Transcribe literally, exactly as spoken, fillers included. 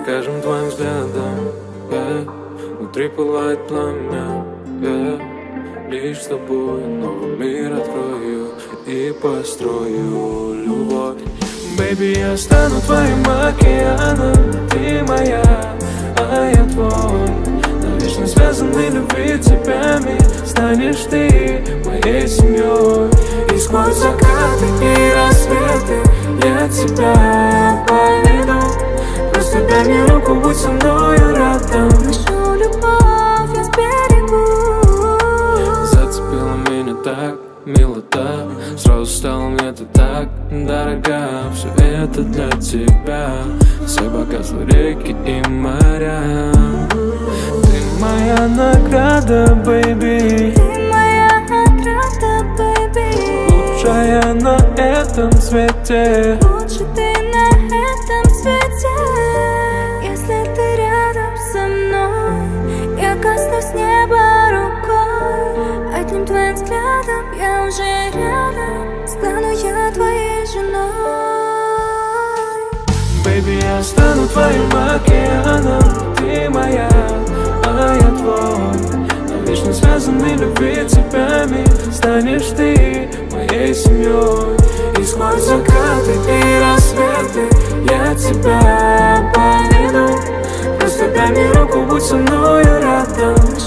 каждым твоим взглядом, yeah. Внутри пылает пламя, yeah. Лишь с тобой новый мир открою и построю любовь. Baby, я стану твоим океаном, ты моя, а я твой. Навечно связаны любви цепями, станешь ты моей семьей. И сквозь закаты и рассветы я тебя поведу. Просто дай мне руку, будь со мною рядом. Нашу любовь я сберегу. Зацепила меня так, мило так. Сразу стало мне ты так дорога. Все это для тебя. Все богатства, реки и моря. Ты моя награда, бэйби. Ты моя отрада, бэйби. Лучшая на этом свете. Лучше ты на этом свете. Если ты рядом со мной, я коснусь неба рукой. Одним твоим взглядом я уже рядом. Стану я твоей женой. Baby, я стану твоим океаном, ты моя, а я твой. Навечно связаны любви цепями, станешь ты моей семьей. И сквозь закаты и рассветы я тебя поведу. Просто дай мне руку, будь со мною рядом.